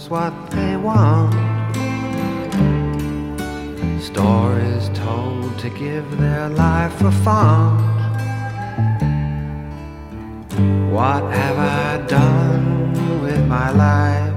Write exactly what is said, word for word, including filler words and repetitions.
knows what they want. Stories told to give their life a fun. What have I done with my life?